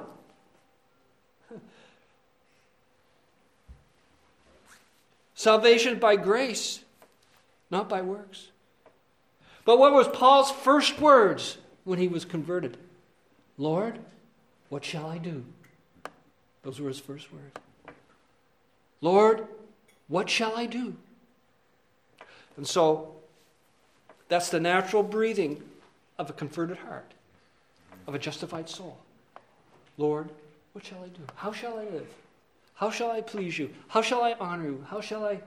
Salvation by grace, not by works. But what was Paul's first words when he was converted? "Lord, what shall I do?" Those were his first words. "Lord, what shall I do?" And so, that's the natural breathing of a converted heart, of a justified soul. "Lord, what shall I do? How shall I live? How shall I please you? How shall I honor you? How shall I..."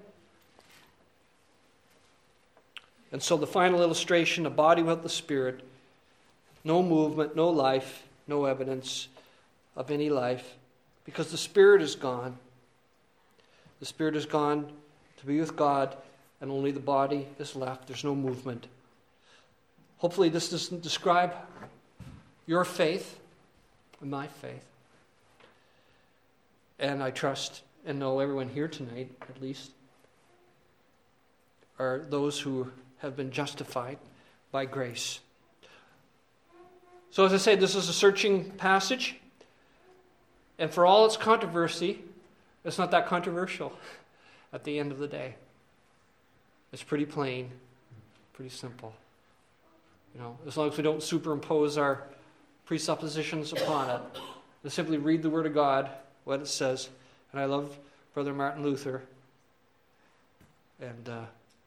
And so the final illustration, a body without the Spirit, no movement, no life, no evidence of any life, because the Spirit is gone. The Spirit is gone to be with God, and only the body is left. There's no movement. Hopefully this doesn't describe your faith and my faith. And I trust and know everyone here tonight, at least, are those who have been justified by grace. So as I say, this is a searching passage. And for all its controversy, it's not that controversial at the end of the day. It's pretty plain, pretty simple. You know, as long as we don't superimpose our presuppositions upon it, we simply read the Word of God, what it says. And I love Brother Martin Luther. And uh,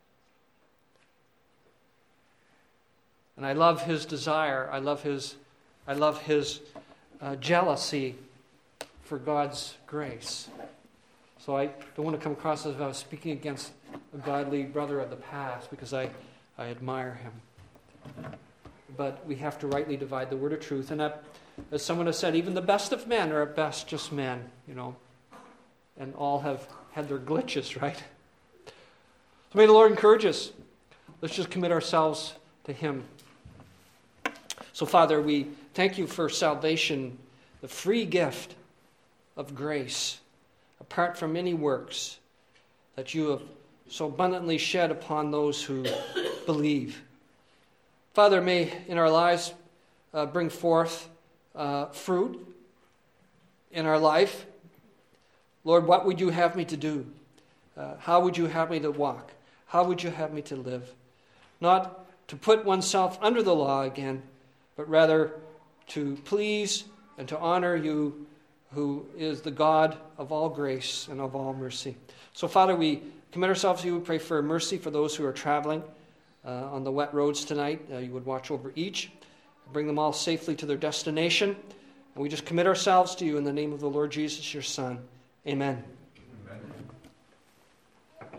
and I love his desire. I love his I love his uh, jealousy for God's grace. So I don't want to come across as if I was speaking against a godly brother of the past, because I, I admire him. But we have to rightly divide the word of truth. And that, as someone has said, even the best of men are at best just men, you know. And all have had their glitches, right? So may the Lord encourage us. Let's just commit ourselves to Him. So, Father, we thank you for salvation, the free gift of grace, apart from any works that you have so abundantly shed upon those who believe. Father, may in our lives uh, bring forth uh, fruit in our life. Lord, what would you have me to do? Uh, how would you have me to walk? How would you have me to live? Not to put oneself under the law again, but rather to please and to honor you, who is the God of all grace and of all mercy. So, Father, we commit ourselves to you. We pray for mercy for those who are traveling uh, on the wet roads tonight. Uh, you would watch over each, bring them all safely to their destination. And we just commit ourselves to you in the name of the Lord Jesus, your Son. Amen.